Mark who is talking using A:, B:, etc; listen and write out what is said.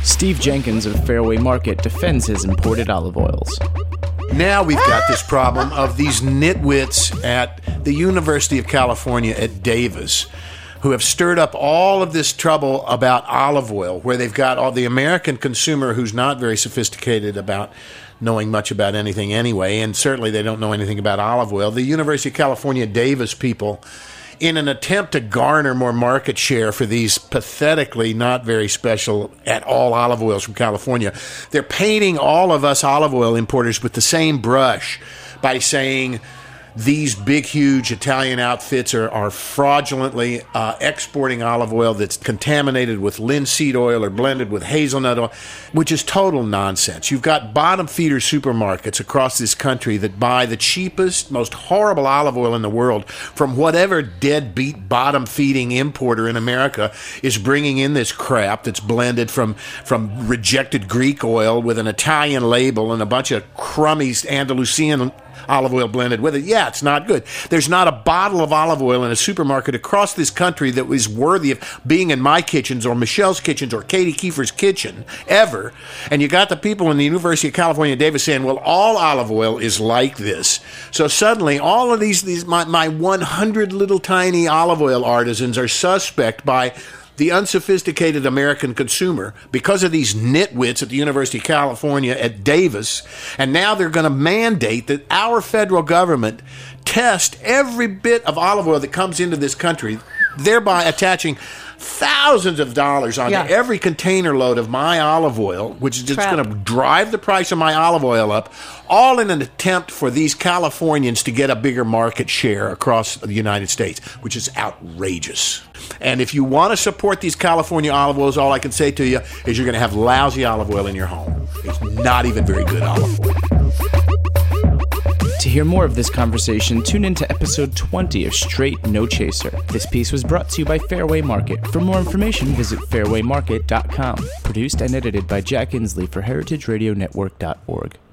A: Steve Jenkins of Fairway Market defends his imported olive oils.
B: Now we've got this problem of these nitwits at the University of California at Davis who have stirred up all of this trouble about olive oil, where they've got all the American consumer who's not very sophisticated about knowing much about anything anyway, and certainly they don't know anything about olive oil. The University of California Davis people, in an attempt to garner more market share for these pathetically not very special at all olive oils from California, they're painting all of us olive oil importers with the same brush by saying these big, huge Italian outfits are fraudulently exporting olive oil that's contaminated with linseed oil or blended with hazelnut oil, which is total nonsense. You've got bottom feeder supermarkets across this country that buy the cheapest, most horrible olive oil in the world from whatever deadbeat bottom-feeding importer in America is bringing in this crap that's blended from rejected Greek oil with an Italian label and a bunch of crummy Andalusian olive oil blended with it. Yeah, it's not good. There's not a bottle of olive oil in a supermarket across this country that is worthy of being in my kitchens or Michelle's kitchens or Katie Kiefer's kitchen ever. And you got the people in the University of California, Davis, saying, well, all olive oil is like this. So suddenly all of these my 100 little tiny olive oil artisans are suspect by the unsophisticated American consumer because of these nitwits at the University of California at Davis, and now they're going to mandate that our federal government test every bit of olive oil that comes into this country, thereby attaching thousands of dollars onto every container load of my olive oil, which is just going to drive the price of my olive oil up, all in an attempt for these Californians to get a bigger market share across the United States, which is outrageous. And if you want to support these California olive oils, all I can say to you is you're going to have lousy olive oil in your home. It's not even very good olive oil.
A: To hear more of this conversation, tune into episode 20 of Straight No Chaser. This piece was brought to you by Fairway Market. For more information, visit fairwaymarket.com. Produced and edited by Jack Inslee for heritageradionetwork.org.